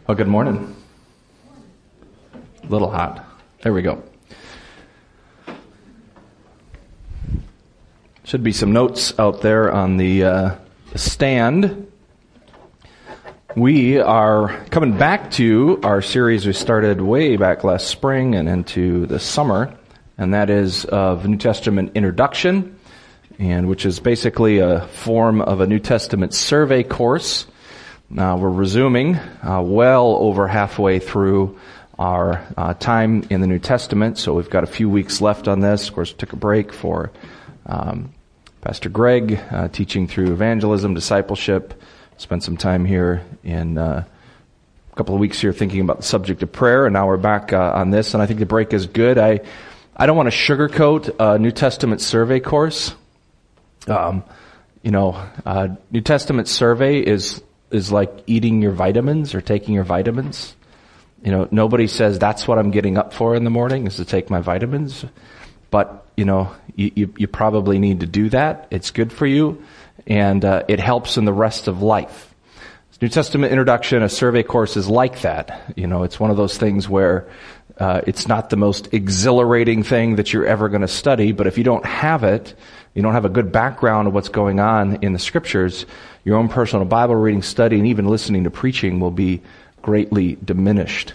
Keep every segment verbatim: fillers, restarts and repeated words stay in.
Oh, good morning. A little hot. There we go. Should be some notes out there on the uh, stand. We are coming back to our series we started way back last spring and into the summer, and that is of New Testament introduction, and which is basically a form of a New Testament survey course. Now we're resuming uh, well over halfway through our uh, time in the New Testament, so we've got a few weeks left on this. Of course, we took a break for um, Pastor Greg uh, teaching through evangelism, discipleship. Spent some time here in uh, a couple of weeks here thinking about the subject of prayer, and now we're back uh, on this, and I think the break is good. I I don't want to sugarcoat a New Testament survey course. Um, you know, uh, New Testament survey is is like eating your vitamins or taking your vitamins. You know, nobody says that's what I'm getting up for in the morning is to take my vitamins. But, you know, you, you, you probably need to do that. It's good for you, and uh, it helps in the rest of life. New Testament introduction, a survey course is like that. You know, it's one of those things where uh, it's not the most exhilarating thing that you're ever going to study, but if you don't have it, you don't have a good background of what's going on in the Scriptures, your own personal Bible reading, study, and even listening to preaching will be greatly diminished.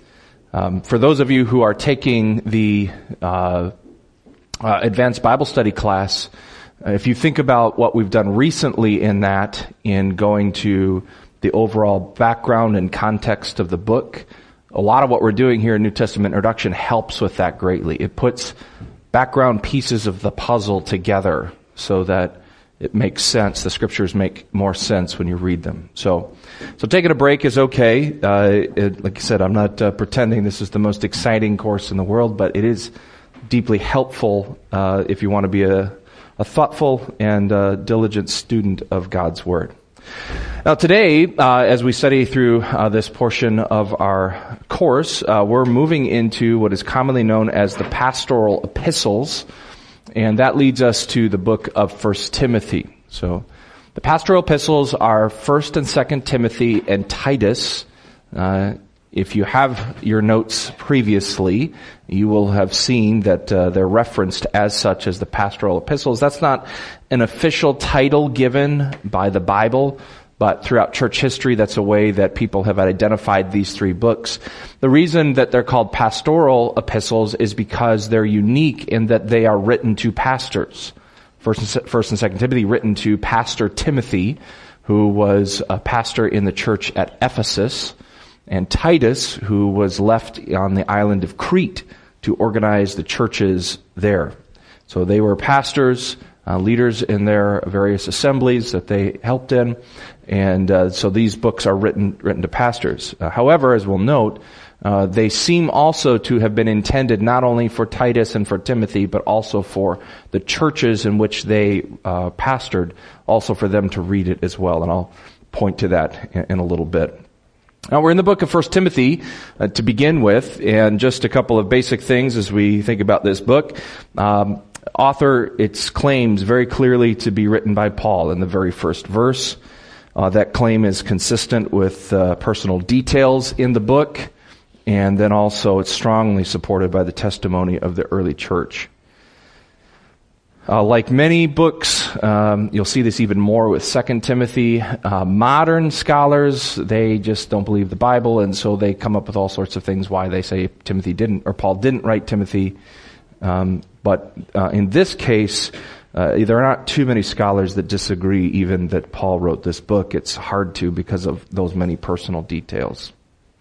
Um, for those of you who are taking the uh, uh, advanced Bible study class, uh, if you think about what we've done recently in that, in going to the overall background and context of the book, a lot of what we're doing here in New Testament introduction helps with that greatly. It puts background pieces of the puzzle together so that it makes sense. The Scriptures make more sense when you read them. So, so taking a break is okay. Uh, it, like I said, I'm not uh, pretending this is the most exciting course in the world, but it is deeply helpful uh, if you want to be a, a thoughtful and uh, diligent student of God's Word. Now today, uh, as we study through uh, this portion of our course, uh, we're moving into what is commonly known as the pastoral epistles, and that leads us to the book of First Timothy. So the pastoral epistles are First and Second Timothy and Titus. Uh, if you have your notes previously, you will have seen that uh, they're referenced as such as the pastoral epistles. That's not an official title given by the Bible, but throughout church history, that's a way that people have identified these three books. The reason that they're called pastoral epistles is because they're unique in that they are written to pastors. First and, First and Second Timothy written to Pastor Timothy, who was a pastor in the church at Ephesus, and Titus, who was left on the island of Crete to organize the churches there. So they were pastors, uh, leaders in their various assemblies that they helped in, and uh, so these books are written written to pastors. Uh, however, as we'll note, uh, they seem also to have been intended not only for Titus and for Timothy, but also for the churches in which they uh, pastored, also for them to read it as well. And I'll point to that in, in a little bit. Now we're in the book of First Timothy uh, to begin with, and just a couple of basic things as we think about this book. Um, author, it's claims very clearly to be written by Paul in the very first verse. Uh, that claim is consistent with uh, personal details in the book, and then also it's strongly supported by the testimony of the early church. Uh, like many books, um, you'll see this even more with Second Timothy. Uh, modern scholars, they just don't believe the Bible, and so they come up with all sorts of things why they say Timothy didn't, or Paul didn't write Timothy. Um, but uh, in this case, uh, there are not too many scholars that disagree even that Paul wrote this book. It's hard to because of those many personal details.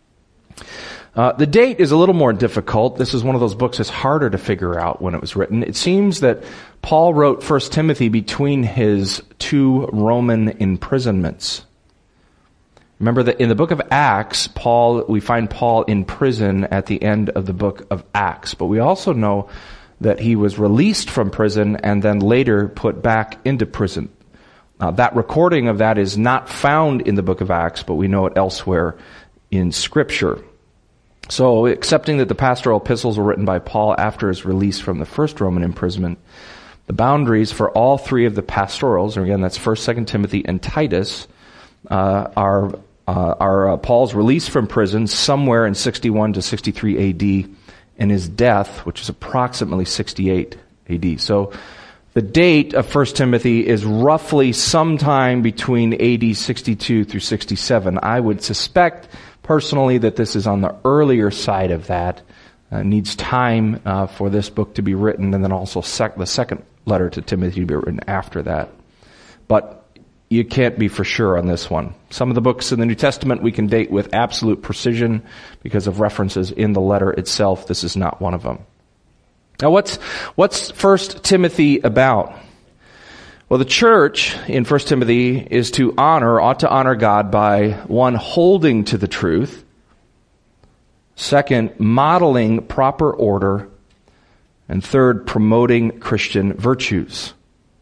Uh, the date is a little more difficult. This is one of those books that's harder to figure out when it was written. It seems that Paul wrote First Timothy between his two Roman imprisonments. Remember that in the book of Acts, Paul, we find Paul in prison at the end of the book of Acts. But we also know that he was released from prison and then later put back into prison. Uh, that recording of that is not found in the book of Acts, but we know it elsewhere in Scripture. So, accepting that the pastoral epistles were written by Paul after his release from the first Roman imprisonment, the boundaries for all three of the pastorals, and again that's First, Second Timothy, and Titus, uh, are uh, are uh, Paul's release from prison somewhere in sixty-one to sixty-three A D, and his death, which is approximately sixty-eight A D. So the date of First Timothy is roughly sometime between A D sixty-two through sixty-seven. I would suspect personally that this is on the earlier side of that. Uh, needs time uh, for this book to be written, and then also sec- the second letter to Timothy to be written after that. But you can't be for sure on this one. Some of the books in the New Testament we can date with absolute precision because of references in the letter itself. This is not one of them. Now, what's what's First Timothy about? Well, the church in First Timothy is to honor, ought to honor God by, one, holding to the truth. Second, modeling proper order. And third, promoting Christian virtues.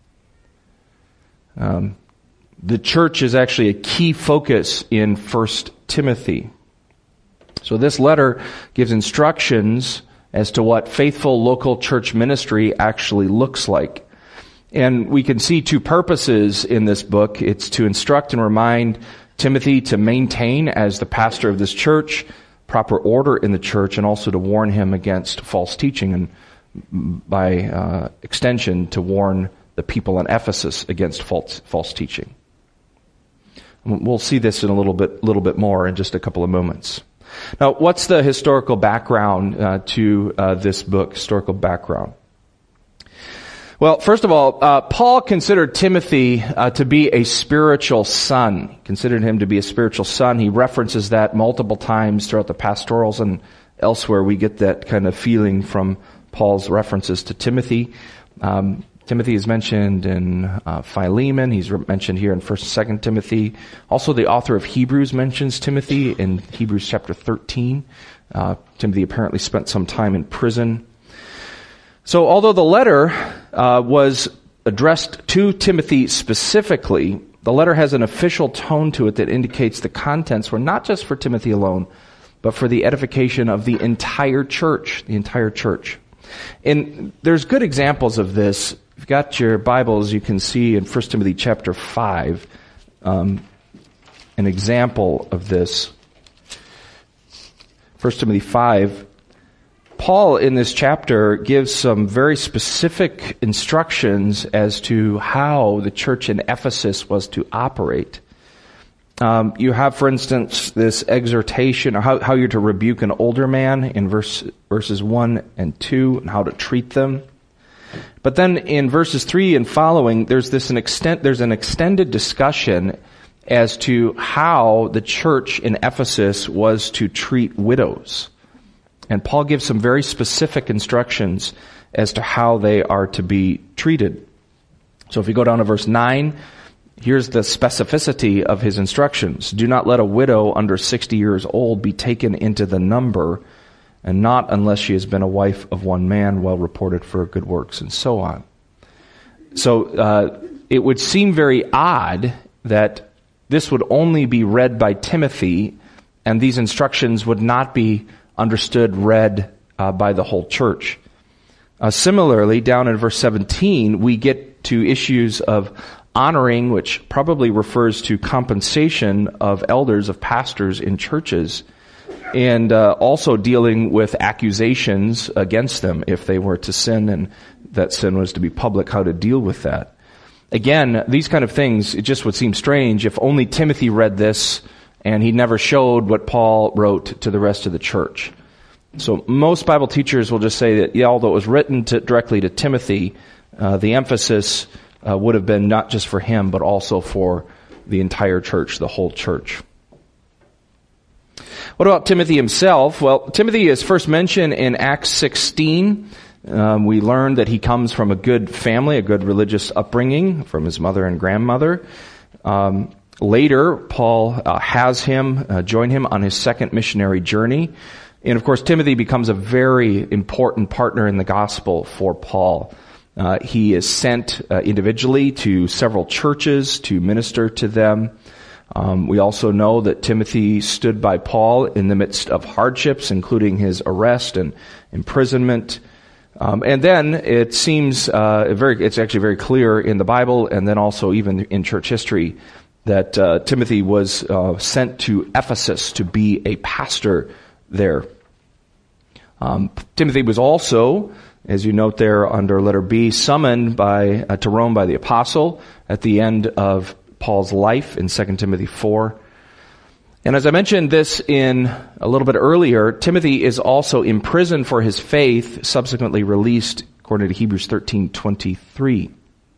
Um, the church is actually a key focus in First Timothy. So this letter gives instructions as to what faithful local church ministry actually looks like. And we can see two purposes in this book. It's to instruct and remind Timothy to maintain, as the pastor of this church, proper order in the church, and also to warn him against false teaching, and by uh, extension, to warn the people in Ephesus against false false teaching. We'll see this in a little bit, little bit more in just a couple of moments. Now, what's the historical background uh, to uh, this book? Historical background. Well, first of all, uh, Paul considered Timothy uh, to be a spiritual son. He considered him to be a spiritual son. He references that multiple times throughout the pastorals, and elsewhere we get that kind of feeling from Paul's references to Timothy. Um, Timothy is mentioned in uh, Philemon. He's re- mentioned here in First and Second Timothy. Also, the author of Hebrews mentions Timothy in Hebrews chapter thirteen. Uh, Timothy apparently spent some time in prison. So although the letter uh, was addressed to Timothy specifically, the letter has an official tone to it that indicates the contents were not just for Timothy alone, but for the edification of the entire church, the entire church. And there's good examples of this. If you've got your Bibles, you can see in First Timothy chapter five um, an example of this. First Timothy five. Paul, in this chapter, gives some very specific instructions as to how the church in Ephesus was to operate. Um, you have, for instance, this exhortation, or how, how you're to rebuke an older man in verse, verses one and two, and how to treat them. But then in verses three and following, there's this an extent, there's an extended discussion as to how the church in Ephesus was to treat widows. And Paul gives some very specific instructions as to how they are to be treated. So if you go down to verse nine, here's the specificity of his instructions. Do not let a widow under sixty years old be taken into the number, and not unless she has been a wife of one man, well reported for good works, and so on. So uh, it would seem very odd that this would only be read by Timothy, and these instructions would not be understood, read uh, by the whole church. Uh, similarly, down in verse seventeen, we get to issues of honoring, which probably refers to compensation of elders, of pastors in churches, and uh, also dealing with accusations against them if they were to sin and that sin was to be public, how to deal with that. Again, these kind of things, it just would seem strange if only Timothy read this and he never showed what Paul wrote to the rest of the church. So most Bible teachers will just say that, yeah, although it was written to, directly to Timothy, uh, the emphasis uh, would have been not just for him, but also for the entire church, the whole church. What about Timothy himself? Well, Timothy is first mentioned in Acts sixteen. Um, we learned that he comes from a good family, a good religious upbringing from his mother and grandmother. Um, later, Paul uh, has him uh, join him on his second missionary journey. And of course, Timothy becomes a very important partner in the gospel for Paul. Uh, he is sent uh, individually to several churches to minister to them. Um, we also know that Timothy stood by Paul in the midst of hardships, including his arrest and imprisonment. Um, and then it seems uh, very, it's actually very clear in the Bible, and then also even in church history, that uh, Timothy was uh, sent to Ephesus to be a pastor there. Um, Timothy was also, as you note there under letter B, summoned by uh, to Rome by the apostle at the end of Paul's life in Second Timothy four. And as I mentioned this in a little bit earlier, Timothy is also imprisoned for his faith, subsequently released according to Hebrews thirteen twenty-three.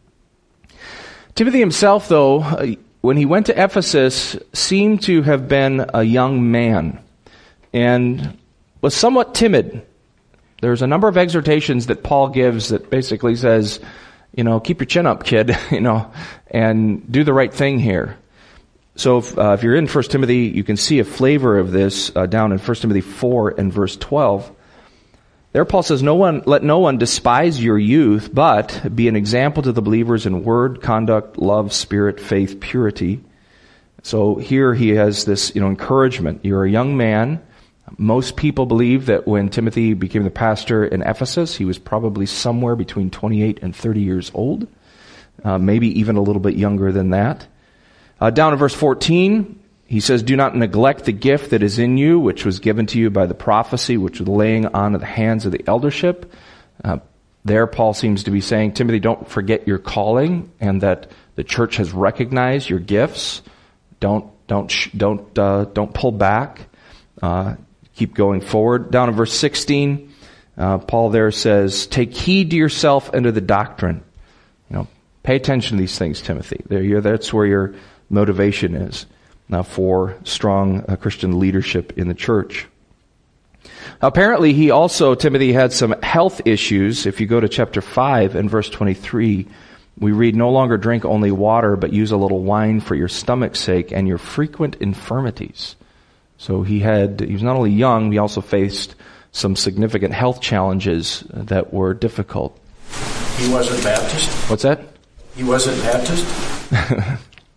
Timothy himself, though, when he went to Ephesus, seemed to have been a young man and was somewhat timid. There's a number of exhortations that Paul gives that basically says, you know, keep your chin up, kid, you know, and do the right thing here. So if, uh, if you're in First Timothy, you can see a flavor of this uh, down in First Timothy four and verse twelve. There Paul says, "No one, let no one despise your youth, but be an example to the believers in word, conduct, love, spirit, faith, purity." So here he has this, you know, encouragement. You're a young man. Most people believe that when Timothy became the pastor in Ephesus, he was probably somewhere between twenty-eight and thirty years old, uh, maybe even a little bit younger than that. Uh, down in verse fourteen, he says, "Do not neglect the gift that is in you, which was given to you by the prophecy, which was laying on of the hands of the eldership." Uh, there, Paul seems to be saying, Timothy, don't forget your calling, and that the church has recognized your gifts. Don't don't don't uh, don't pull back. Uh, keep going forward. Down in verse sixteen, uh, Paul there says, "Take heed to yourself and to the doctrine." You know, pay attention to these things, Timothy. There, you're, that's where your motivation is. Now, for strong uh, Christian leadership in the church. Apparently, he also, Timothy, had some health issues. If you go to chapter five and verse twenty-three, we read, "No longer drink only water, but use a little wine for your stomach's sake and your frequent infirmities." So he had, he was not only young, he also faced some significant health challenges that were difficult. He wasn't Baptist? What's that? He wasn't Baptist?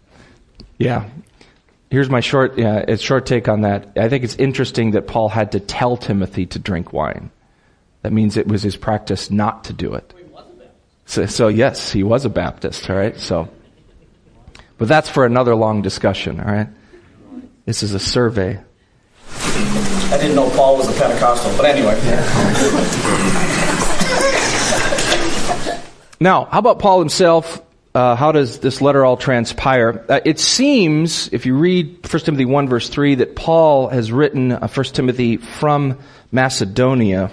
Yeah. Here's my short, yeah, a short take on that. I think it's interesting that Paul had to tell Timothy to drink wine. That means it was his practice not to do it. He was a Baptist. So, so yes, he was a Baptist, all right? So, but that's for another long discussion, all right? This is a survey. I didn't know Paul was a Pentecostal, but anyway. Now, how about Paul himself? Uh, how does this letter all transpire? Uh, it seems, if you read First Timothy one verse three, that Paul has written uh, First Timothy from Macedonia.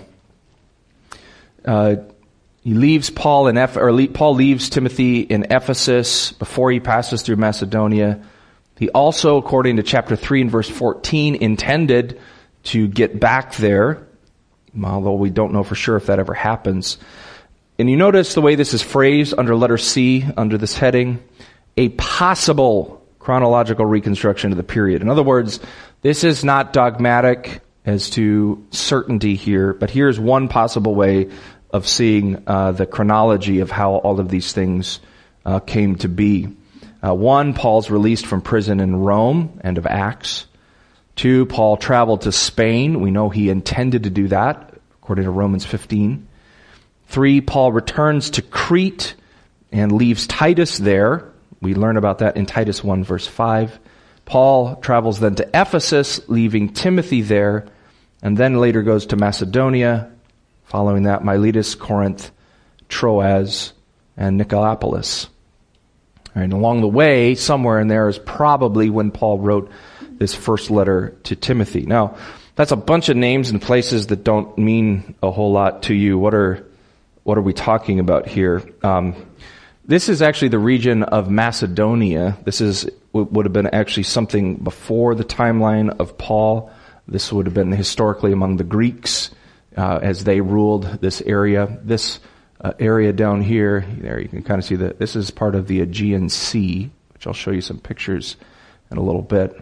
Uh, he leaves Paul in Eph- or le- Paul leaves Timothy in Ephesus before he passes through Macedonia. He also, according to chapter three and verse fourteen, intended to get back there, although we don't know for sure if that ever happens. And you notice the way this is phrased under letter C, under this heading, a possible chronological reconstruction of the period. In other words, this is not dogmatic as to certainty here, but here's one possible way of seeing uh, the chronology of how all of these things uh, came to be. Uh, one, Paul's released from prison in Rome, end of Acts. Two, Paul traveled to Spain. We know he intended to do that, according to Romans fifteen. Three, Paul returns to Crete and leaves Titus there. We learn about that in Titus one verse five. Paul travels then to Ephesus, leaving Timothy there, and then later goes to Macedonia. Following that, Miletus, Corinth, Troas, and Nicopolis. And along the way, somewhere in there is probably when Paul wrote this first letter to Timothy. Now, that's a bunch of names and places that don't mean a whole lot to you. What are what are we talking about here? Um, this is actually the region of Macedonia. This is would have been actually something before the timeline of Paul. This would have been historically among the Greeks uh, as they ruled this area. This uh, area down here, there you can kind of see that this is part of the Aegean Sea, which I'll show you some pictures in a little bit.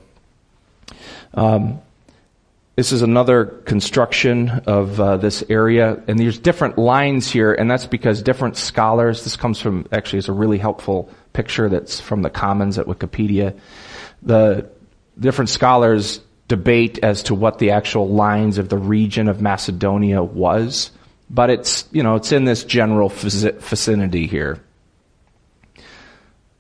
Um, this is another construction of uh, this area, and there's different lines here, and that's because different scholars, this comes from, actually it's a really helpful picture that's from the Commons at Wikipedia. The different scholars debate as to what the actual lines of the region of Macedonia was, but it's, you know, it's in this general vicinity here.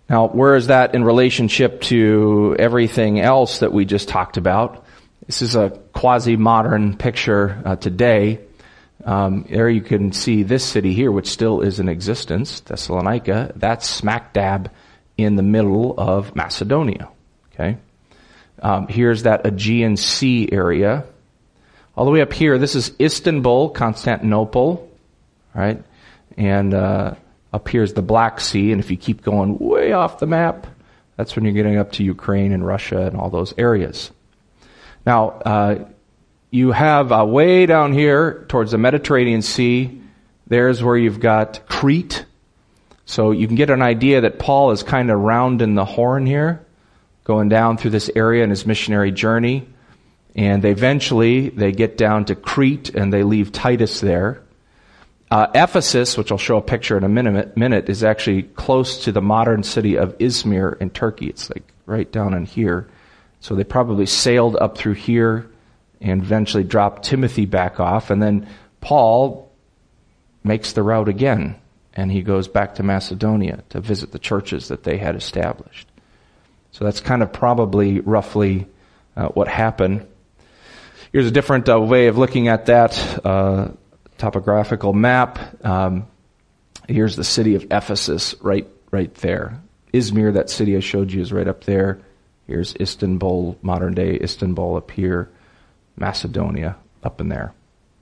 Now, where is that in relationship to everything else that we just talked about? This is a quasi-modern picture uh, today. Um, there you can see this city here, which still is in existence, Thessalonica. That's smack dab in the middle of Macedonia. Okay, um, here's that Aegean Sea area. All the way up here, this is Istanbul, Constantinople, right? And uh, up here is the Black Sea, and if you keep going way off the map, that's when you're getting up to Ukraine and Russia and all those areas. Now, uh, you have uh, way down here towards the Mediterranean Sea, there's where you've got Crete. So you can get an idea that Paul is kind of rounding the horn here, going down through this area in his missionary journey. And eventually they get down to Crete and they leave Titus there. Uh, Ephesus, which I'll show a picture in a minute, minute, is actually close to the modern city of Izmir in Turkey. It's like right down in here. So they probably sailed up through here and eventually dropped Timothy back off. And then Paul makes the route again, and he goes back to Macedonia to visit the churches that they had established. So that's kind of probably roughly uh, what happened. Here's a different uh, way of looking at that uh, topographical map. Um, here's the city of Ephesus right right there. Izmir, that city I showed you, is right up there. Here's Istanbul, modern day Istanbul up here. Macedonia up in there.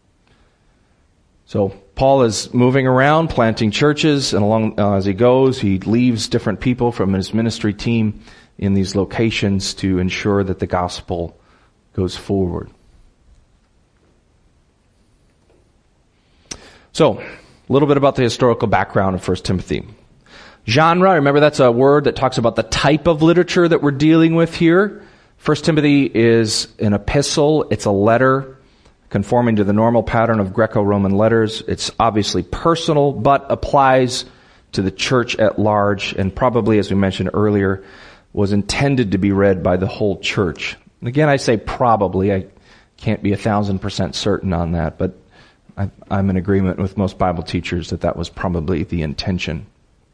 So Paul is moving around, planting churches, and along uh, as he goes, he leaves different people from his ministry team in these locations to ensure that the gospel goes forward. So, a little bit about the historical background of First Timothy. Genre, remember that's a word that talks about the type of literature that we're dealing with here. First Timothy is an epistle. It's a letter conforming to the normal pattern of Greco-Roman letters. It's obviously personal, but applies to the church at large, and probably, as we mentioned earlier, was intended to be read by the whole church. And again, I say probably. I can't be a thousand percent certain on that, but I, I'm in agreement with most Bible teachers that that was probably the intention.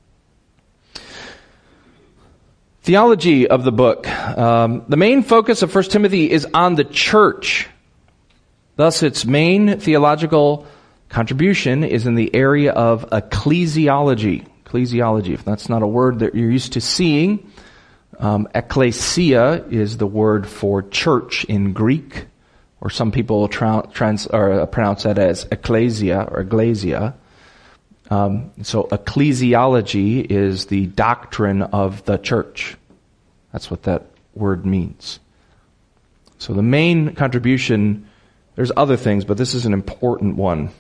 Theology of the book. Um, the main focus of First Timothy is on the church. Thus, its main theological contribution is in the area of ecclesiology. Ecclesiology, if that's not a word that you're used to seeing, um, ecclesia is the word for church in Greek, or some people tra- trans, or pronounce that as ecclesia or ecclesia. Um, so ecclesiology is the doctrine of the church. That's what that word means. So the main contribution, there's other things, but this is an important one.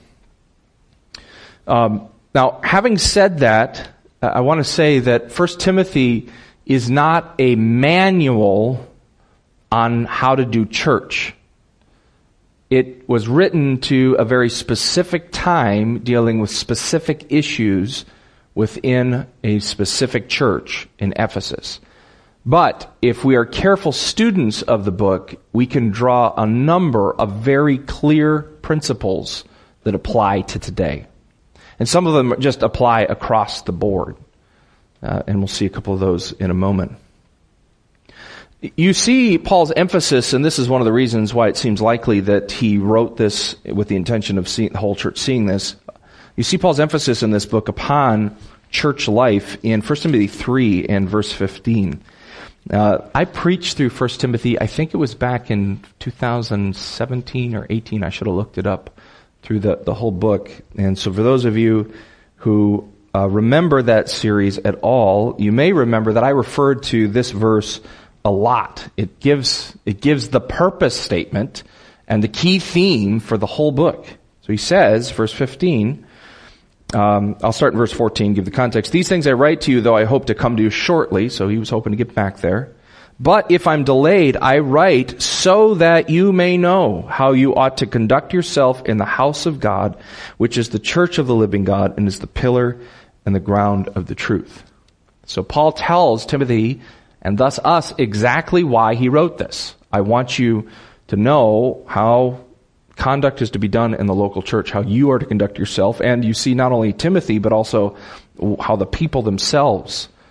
Um, now, having said that, I want to say that First Timothy is not a manual on how to do church. It was written to a very specific time dealing with specific issues within a specific church in Ephesus. But if we are careful students of the book, we can draw a number of very clear principles that apply to today. And some of them just apply across the board. Uh, and we'll see a couple of those in a moment. You see Paul's emphasis, and this is one of the reasons why it seems likely that he wrote this with the intention of seeing, the whole church seeing this. You see Paul's emphasis in this book upon church life in First Timothy three and verse fifteen. Uh, I preached through First Timothy, I think it was back in two thousand seventeen or eighteen, I should have looked it up, through the, the whole book. And so for those of you who uh, remember that series at all, you may remember that I referred to this verse a lot. It gives, it gives the purpose statement and the key theme for the whole book. So he says, verse fifteen, um, I'll start in verse fourteen, give the context. These things I write to you, though I hope to come to you shortly. So he was hoping to get back there. But if I'm delayed, I write so that you may know how you ought to conduct yourself in the house of God, which is the church of the living God and is the pillar and the ground of the truth. So Paul tells Timothy, and thus us, exactly why he wrote this. I want you to know how conduct is to be done in the local church, how you are to conduct yourself. And you see not only Timothy, but also how the people themselves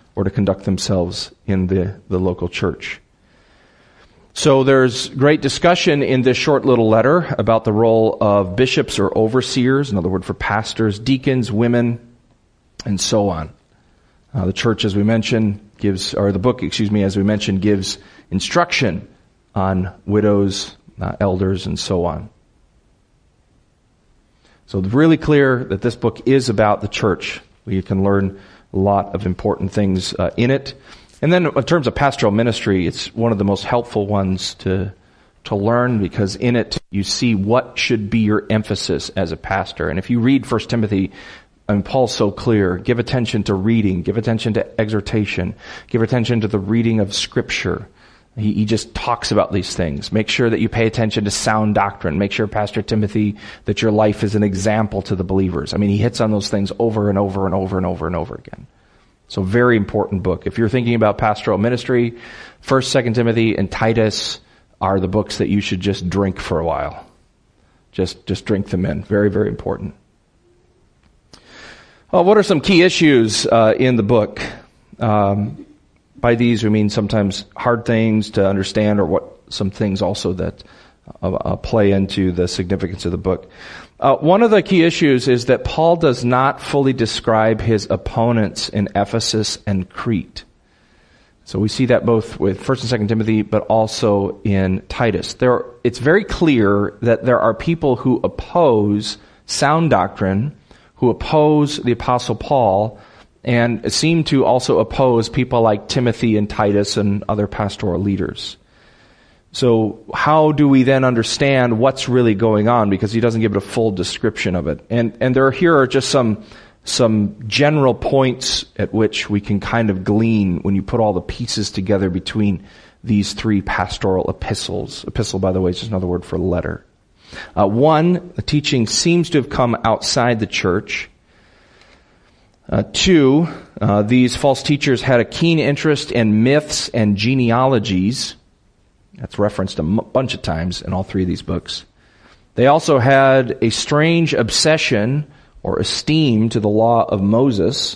or to conduct themselves in the, the local church. So there's great discussion in this short little letter about the role of bishops or overseers, another word for pastors, deacons, women, and so on. Uh, the church, as we mentioned, gives, or the book, excuse me, as we mentioned, gives instruction on widows, uh, elders, and so on. So it's really clear that this book is about the church. We can learn a lot of important things uh, in it. And then in terms of pastoral ministry, it's one of the most helpful ones to to learn, because in it you see what should be your emphasis as a pastor. And if you read First Timothy, I mean, Paul's so clear. Give attention to reading. Give attention to exhortation. Give attention to the reading of Scripture. He, he just talks about these things. Make sure that you pay attention to sound doctrine. Make sure, Pastor Timothy, that your life is an example to the believers. I mean, he hits on those things over and over and over and over and over again. So very important book. If you're thinking about pastoral ministry, First, Second Timothy, and Titus are the books that you should just drink for a while. Just, just drink them in. Very, very important. Well, what are some key issues uh, in the book? Um, by these, we mean sometimes hard things to understand, or what some things also that uh, uh, play into the significance of the book. Uh, one of the key issues is that Paul does not fully describe his opponents in Ephesus and Crete. So we see that both with First and Second Timothy, but also in Titus. There, it's very clear that there are people who oppose sound doctrine, who oppose the Apostle Paul, and seem to also oppose people like Timothy and Titus and other pastoral leaders. So how do we then understand what's really going on? Because he doesn't give it a full description of it. And and there are, here are just some some general points at which we can kind of glean when you put all the pieces together between these three pastoral epistles. Epistle, by the way, is just another word for letter. Uh, one, the teaching seems to have come outside the church. Uh, two, uh, these false teachers had a keen interest in myths and genealogies. That's referenced a m- bunch of times in all three of these books. They also had a strange obsession or esteem to the law of Moses.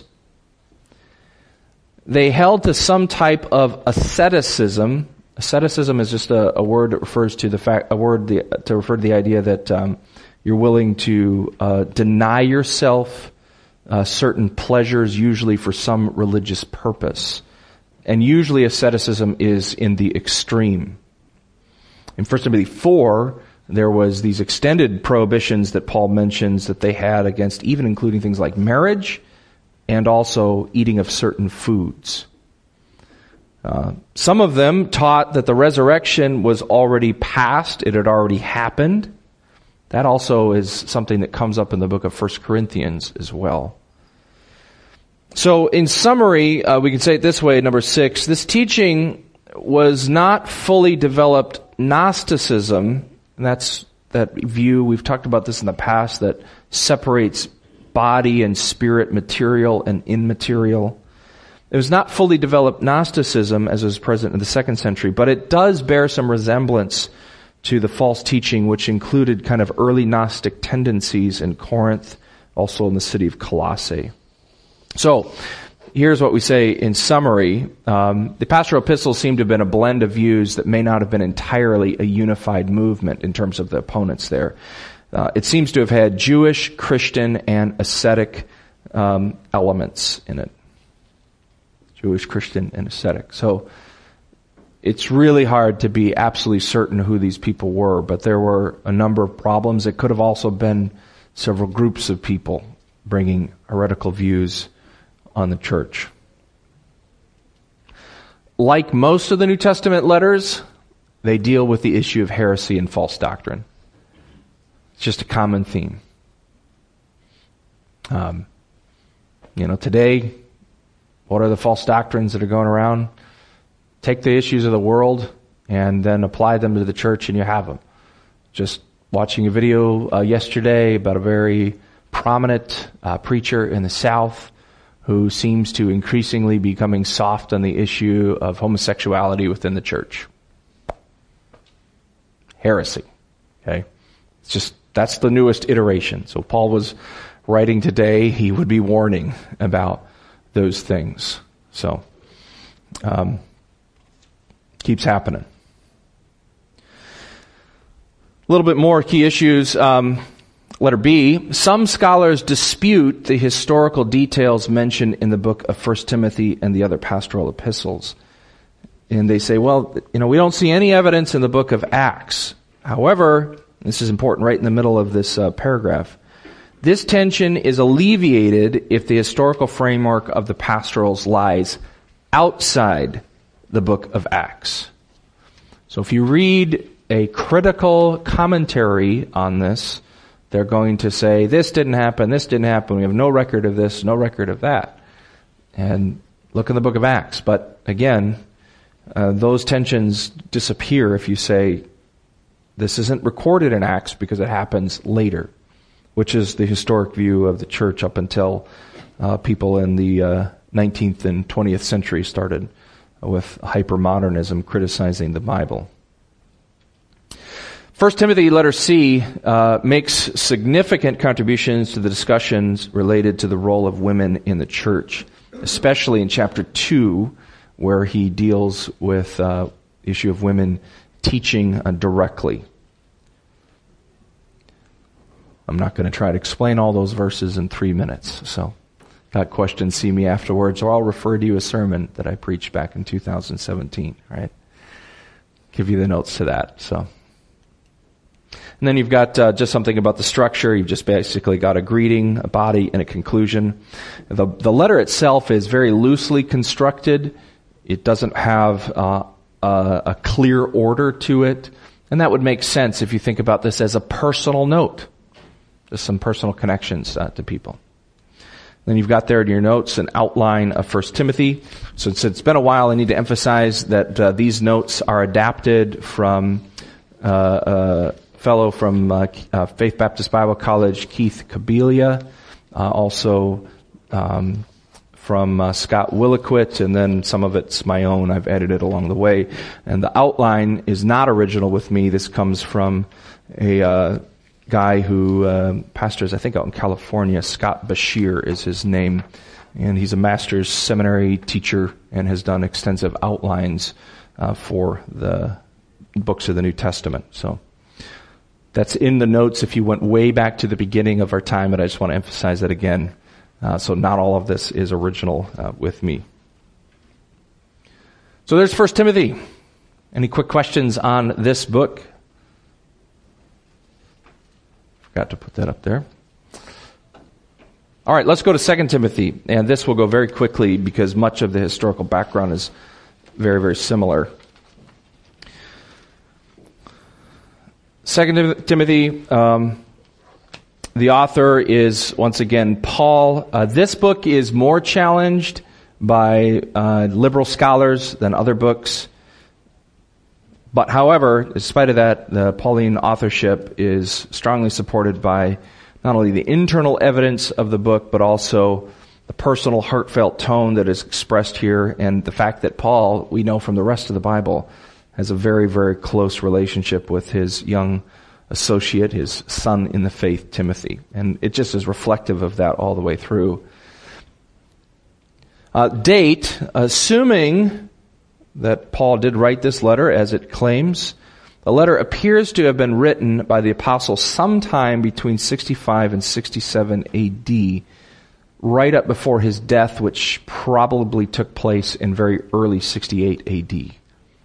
They held to some type of asceticism. Asceticism is just a, a word that refers to the fact, a word the, to refer to the idea that um, you're willing to uh, deny yourself uh, certain pleasures, usually for some religious purpose. And usually asceticism is in the extreme. In First Timothy four, there was these extended prohibitions that Paul mentions that they had against, even including things like marriage and also eating of certain foods. Uh, some of them taught that the resurrection was already past, it had already happened. That also is something that comes up in the book of First Corinthians as well. So in summary, uh, we can say it this way, number six, this teaching was not fully developed Gnosticism, and that's that view, we've talked about this in the past, that separates body and spirit, material and immaterial. It was not fully developed Gnosticism as was present in the second century, but it does bear some resemblance to the false teaching which included kind of early Gnostic tendencies in Corinth, also in the city of Colossae. So, here's what we say in summary. Um, the pastoral epistles seem to have been a blend of views that may not have been entirely a unified movement in terms of the opponents there. Uh, it seems to have had Jewish, Christian, and ascetic um, elements in it. Jewish, Christian, and ascetic. So it's really hard to be absolutely certain who these people were, but there were a number of problems. It could have also been several groups of people bringing heretical views on the church. Like most of the New Testament letters, they deal with the issue of heresy and false doctrine. It's just a common theme. Um, you know, today, what are the false doctrines that are going around? Take the issues of the world and then apply them to the church and you have them. Just watching a video uh, yesterday about a very prominent uh, preacher in the South who seems to increasingly becoming soft on the issue of homosexuality within the church. Heresy. Okay? It's just, that's the newest iteration. So Paul was writing today, he would be warning about those things. So, um, keeps happening. A little bit more key issues. Um, letter B, some scholars dispute the historical details mentioned in the book of First Timothy and the other pastoral epistles. And they say, well, you know, we don't see any evidence in the book of Acts. However, this is important right in the middle of this uh, paragraph, this tension is alleviated if the historical framework of the pastorals lies outside the book of Acts. So if you read a critical commentary on this, they're going to say, this didn't happen, this didn't happen, we have no record of this, no record of that. And look in the book of Acts. But again, uh, those tensions disappear if you say, this isn't recorded in Acts because it happens later, which is the historic view of the church up until uh, people in the uh, nineteenth and twentieth century started with hypermodernism criticizing the Bible. First Timothy letter C uh, makes significant contributions to the discussions related to the role of women in the church, especially in chapter two, where he deals with uh, the issue of women teaching uh, directly. I'm not going to try to explain all those verses in three minutes. So, got questions, see me afterwards, or I'll refer to you a sermon that I preached back in two thousand seventeen. Right? Give you the notes to that. So. And then you've got uh, just something about the structure. You've just basically got a greeting, a body, and a conclusion. The, the letter itself is very loosely constructed. It doesn't have uh, a, a clear order to it. And that would make sense if you think about this as a personal note. Just some personal connections uh, to people. Then you've got there in your notes an outline of First Timothy. So since it's been a while, I need to emphasize that uh, these notes are adapted from uh, uh fellow from uh, uh, Faith Baptist Bible College, Keith Kabelia, uh, also um, from uh, Scott Williquit, and then some of it's my own. I've edited along the way. And the outline is not original with me. This comes from a uh, guy who uh, pastors, I think, out in California. Scott Bashir is his name. And he's a master's seminary teacher and has done extensive outlines uh, for the books of the New Testament. So that's in the notes if you went way back to the beginning of our time, but I just want to emphasize that again. Uh, so not all of this is original uh, with me. So there's First Timothy. Any quick questions on this book? Forgot to put that up there. All right, let's go to Second Timothy. And this will go very quickly because much of the historical background is very, very similar. Second Timothy, um, the author is, once again, Paul. Uh, this book is more challenged by uh, liberal scholars than other books. But however, in spite of that, the Pauline authorship is strongly supported by not only the internal evidence of the book, but also the personal, heartfelt tone that is expressed here, and the fact that Paul, we know from the rest of the Bible, has a very, very close relationship with his young associate, his son in the faith, Timothy. And it just is reflective of that all the way through. Uh, date, assuming that Paul did write this letter as it claims, the letter appears to have been written by the apostle sometime between sixty-five and sixty-seven A D, right up before his death, which probably took place in very early sixty-eight A D.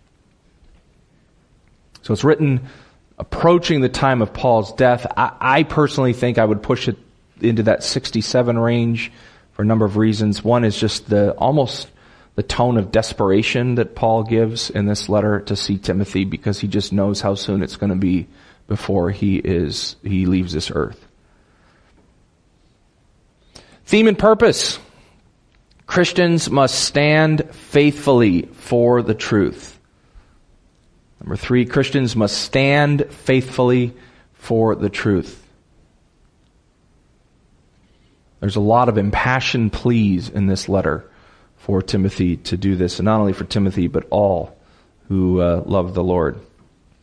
So it's written approaching the time of Paul's death. I, I personally think I would push it into that sixty-seven range for a number of reasons. One is just the almost the tone of desperation that Paul gives in this letter to see Timothy, because he just knows how soon it's going to be before he is he leaves this earth. Theme and purpose. Christians must stand faithfully for the truth. Number three, Christians must stand faithfully for the truth. There's a lot of impassioned pleas in this letter for Timothy to do this, and not only for Timothy, but all who uh, love the Lord.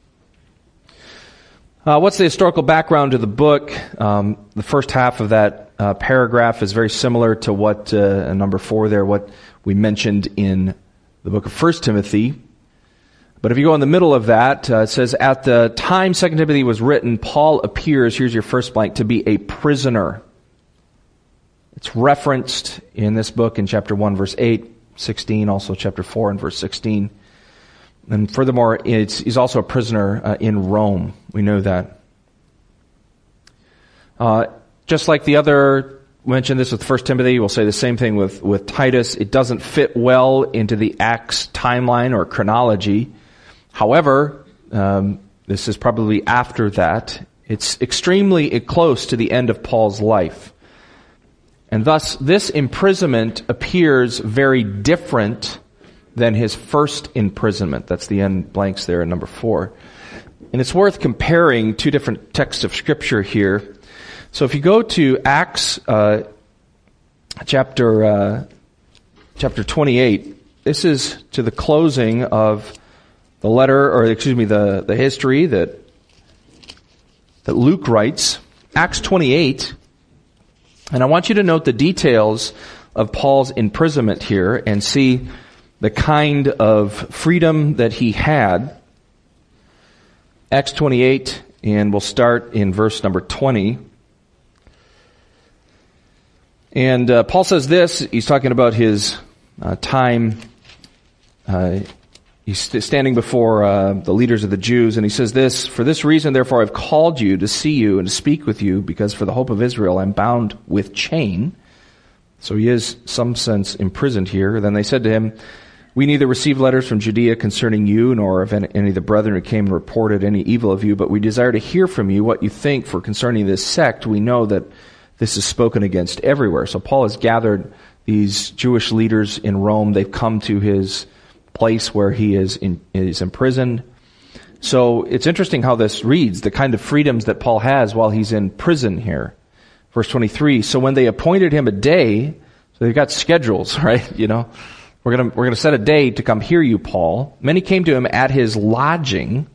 Uh, what's the historical background to the book? Um, the first half of that uh, paragraph is very similar to what, uh, number four there, what we mentioned in the book of First Timothy. But if you go in the middle of that, uh, it says, at the time Second Timothy was written, Paul appears, here's your first blank, to be a prisoner. It's referenced in this book in chapter one, verse eight, sixteen, also chapter four and verse sixteen. And furthermore, it's, he's also a prisoner uh, in Rome. We know that. Uh, just like the other, mentioned this with First Timothy, we'll say the same thing with, with Titus. It doesn't fit well into the Acts timeline or chronology. However, um, this is probably after that. It's extremely close to the end of Paul's life. And thus, this imprisonment appears very different than his first imprisonment. That's the end blanks there in number four. And it's worth comparing two different texts of Scripture here. So if you go to Acts uh, chapter uh, chapter twenty-eight, this is to the closing of the letter, or excuse me, the, the history that that Luke writes. Acts twenty-eight, and I want you to note the details of Paul's imprisonment here and see the kind of freedom that he had. Acts twenty-eight, and we'll start in verse number twenty. And uh, Paul says this, he's talking about his uh, time, uh, he's st- standing before uh, the leaders of the Jews, and he says this, for this reason, therefore, I've called you to see you and to speak with you, because for the hope of Israel, I'm bound with chain. So he is, in some sense, imprisoned here. Then they said to him, we neither received letters from Judea concerning you, nor of any of the brethren who came and reported any evil of you, but we desire to hear from you what you think, for concerning this sect, we know that this is spoken against everywhere. So Paul has gathered these Jewish leaders in Rome. They've come to his place where he is in, is imprisoned. So it's interesting how this reads, the kind of freedoms that Paul has while he's in prison here. Verse twenty-three, so when they appointed him a day, so they've got schedules, right? You know, we're going to, we're going to set a day to come hear you, Paul. Many came to him at his lodging,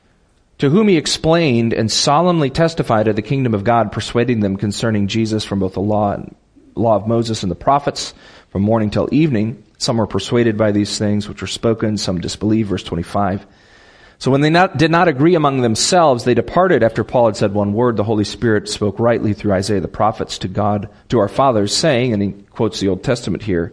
to whom he explained and solemnly testified of the kingdom of God, persuading them concerning Jesus from both the law and law of Moses and the prophets from morning till evening. Some were persuaded by these things which were spoken, some disbelieved. Verse twenty-five. So when they not, did not agree among themselves, they departed after Paul had said one word. The Holy Spirit spoke rightly through Isaiah the prophets to God, to our fathers, saying, and he quotes the Old Testament here.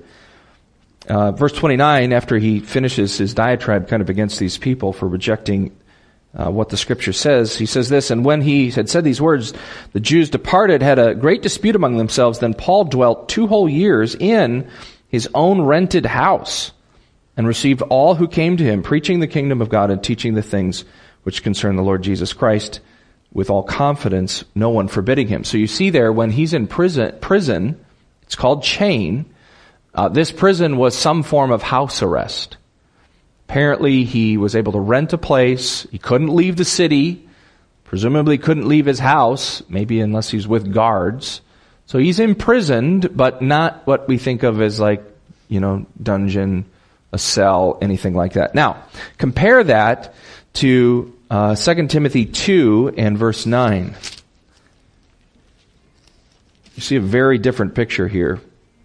Uh, verse twenty-nine, after he finishes his diatribe kind of against these people for rejecting Uh, what the Scripture says, he says this, and when he had said these words, the Jews departed, had a great dispute among themselves. Then Paul dwelt two whole years in his own rented house and received all who came to him, preaching the kingdom of God and teaching the things which concern the Lord Jesus Christ with all confidence, no one forbidding him. So you see there, when he's in prison, prison, it's called chain. Uh, this prison was some form of house arrest. Apparently, he was able to rent a place. He couldn't leave the city. Presumably couldn't leave his house, maybe unless he's with guards. So he's imprisoned, but not what we think of as like, you know, dungeon, a cell, anything like that. Now, compare that to uh, Second Timothy two and verse nine. You see a very different picture here.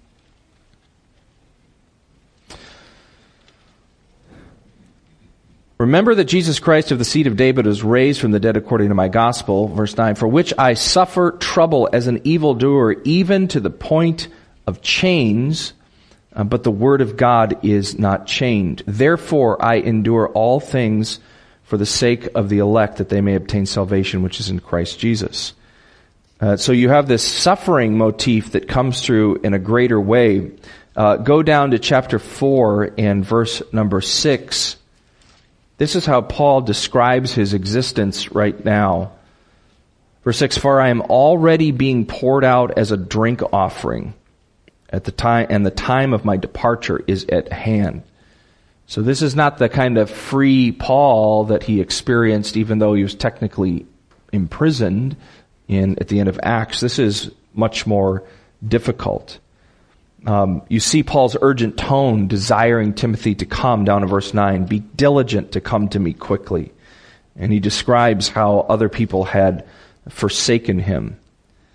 Remember that Jesus Christ of the seed of David was raised from the dead according to my gospel, verse nine, for which I suffer trouble as an evildoer, even to the point of chains, uh, but the word of God is not chained. Therefore I endure all things for the sake of the elect, that they may obtain salvation which is in Christ Jesus. Uh, so you have this suffering motif that comes through in a greater way. Uh, go down to chapter four and verse number six. This is how Paul describes his existence right now. Verse six, for I am already being poured out as a drink offering at the time, and the time of my departure is at hand. So this is not the kind of free Paul that he experienced, even though he was technically imprisoned in at the end of Acts. This is much more difficult. Um, you see Paul's urgent tone, desiring Timothy to come, down to verse nine. Be diligent to come to me quickly. And he describes how other people had forsaken him.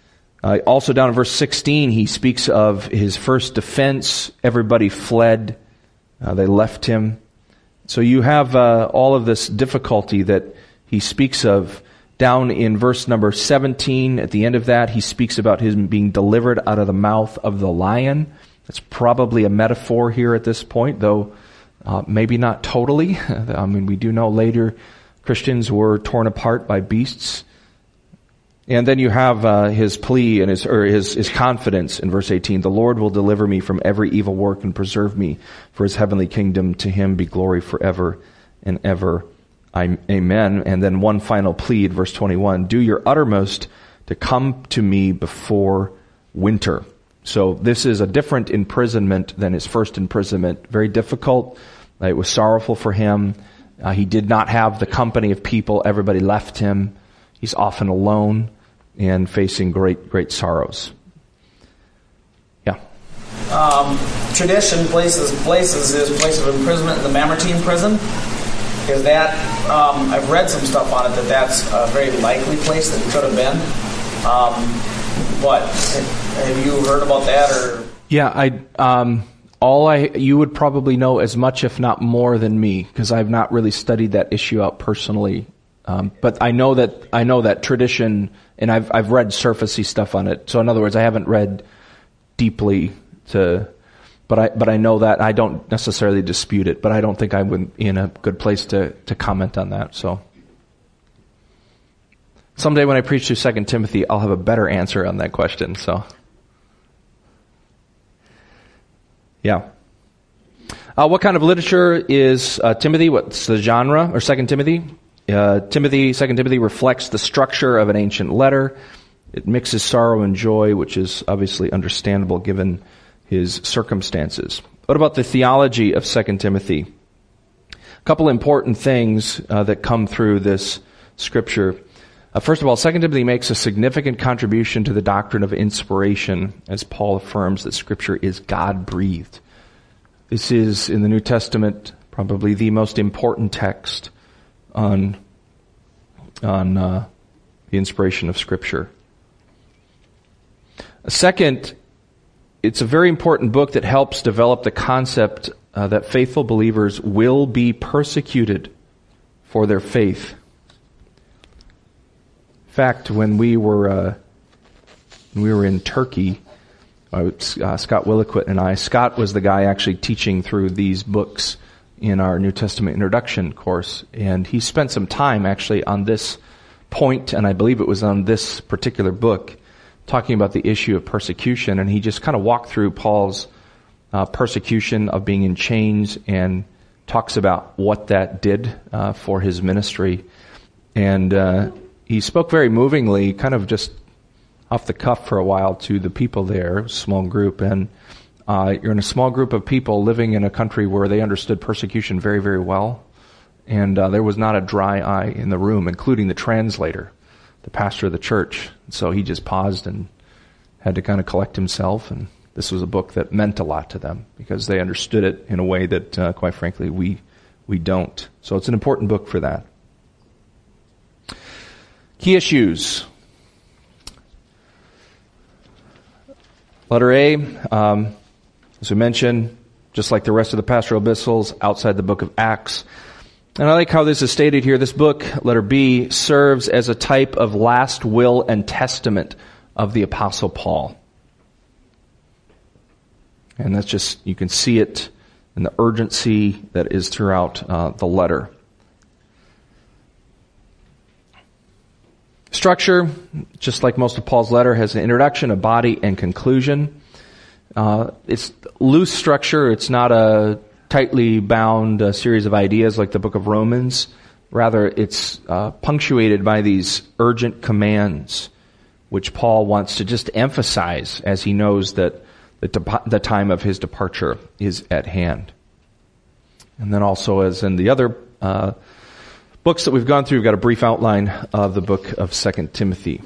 Uh, also down in verse sixteen, he speaks of his first defense. Everybody fled. Uh, they left him. So you have uh, all of this difficulty that he speaks of. Down in verse number seventeen, at the end of that, he speaks about him being delivered out of the mouth of the lion. That's probably a metaphor here at this point, though uh, maybe not totally. I mean, we do know later Christians were torn apart by beasts. And then you have uh, his plea and his or his, his confidence in verse eighteen. The Lord will deliver me from every evil work and preserve me for his heavenly kingdom. To him be glory forever and ever. Amen. And then one final plea, verse twenty-one. Do your uttermost to come to me before winter. So this is a different imprisonment than his first imprisonment. Very difficult. It was sorrowful for him. Uh, he did not have the company of people. Everybody left him. He's often alone and facing great, great sorrows. Yeah. Um, tradition places places his place of imprisonment in the Mamertine prison. Is that, um, I've read some stuff on it, that that's a very likely place that it could have been. Um, but have you heard about that? Or Yeah, I, um, all I, you would probably know as much, if not more than me, because I've not really studied that issue out personally. Um, but I know that, I know that tradition, and I've, I've read surfacey stuff on it. So in other words, I haven't read deeply to, But I but I know that. I don't necessarily dispute it, but I don't think I would be in a good place to, to comment on that. So someday when I preach through Second Timothy, I'll have a better answer on that question. So yeah. Uh, what kind of literature is uh, Timothy? What's the genre or Second Timothy? Uh, Timothy, Second Timothy reflects the structure of an ancient letter. It mixes sorrow and joy, which is obviously understandable given his circumstances. What about the theology of Second Timothy? A couple important things uh, that come through this scripture. Uh, first of all, Second Timothy makes a significant contribution to the doctrine of inspiration, as Paul affirms that Scripture is God-breathed. This is, in the New Testament, probably the most important text on, on uh, the inspiration of Scripture. Second, it's a very important book that helps develop the concept uh, that faithful believers will be persecuted for their faith. In fact, when we were uh, when we were in Turkey, uh, Scott Williquit and I, Scott was the guy actually teaching through these books in our New Testament introduction course, and he spent some time actually on this point, and I believe it was on this particular book, talking about the issue of persecution, and he just kind of walked through Paul's uh, persecution of being in chains and talks about what that did uh, for his ministry. And uh, he spoke very movingly, kind of just off the cuff for a while to the people there, a small group. And uh, you're in a small group of people living in a country where they understood persecution very, very well. And uh, there was not a dry eye in the room, including the translator, the pastor of the church. So he just paused and had to kind of collect himself. And this was a book that meant a lot to them because they understood it in a way that, uh, quite frankly, we we don't. So it's an important book for that. Key issues. Letter A, um, as we mentioned, just like the rest of the pastoral epistles, outside the book of Acts. And I like how this is stated here. This book, letter B, serves as a type of last will and testament of the Apostle Paul. And that's just, you can see it in the urgency that is throughout uh, the letter. Structure, just like most of Paul's letter, has an introduction, a body, and conclusion. Uh, it's loose structure. It's not a tightly bound uh, series of ideas like the book of Romans. Rather, it's uh, punctuated by these urgent commands, which Paul wants to just emphasize as he knows that the, de- the time of his departure is at hand. And then also, as in the other uh, books that we've gone through, we've got a brief outline of the book of Second Timothy.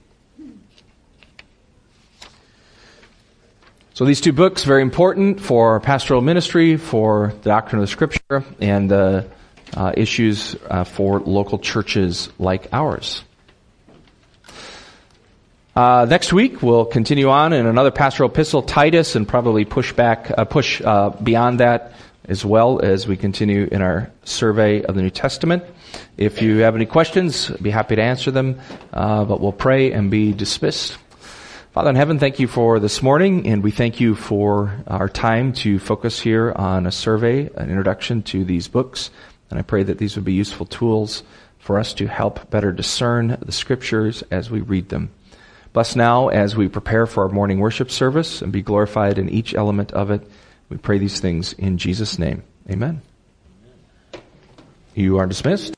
So these two books, very important for pastoral ministry, for the doctrine of the Scripture, and uh, uh, issues uh, for local churches like ours. Uh, next week, we'll continue on in another pastoral epistle, Titus, and probably push back, uh, push uh, beyond that as well as we continue in our survey of the New Testament. If you have any questions, I'd be happy to answer them, uh, but we'll pray and be dismissed. Father in heaven, thank you for this morning, and we thank you for our time to focus here on a survey, an introduction to these books, and I pray that these would be useful tools for us to help better discern the Scriptures as we read them. Bless now as we prepare for our morning worship service and be glorified in each element of it. We pray these things in Jesus' name. Amen. You are dismissed.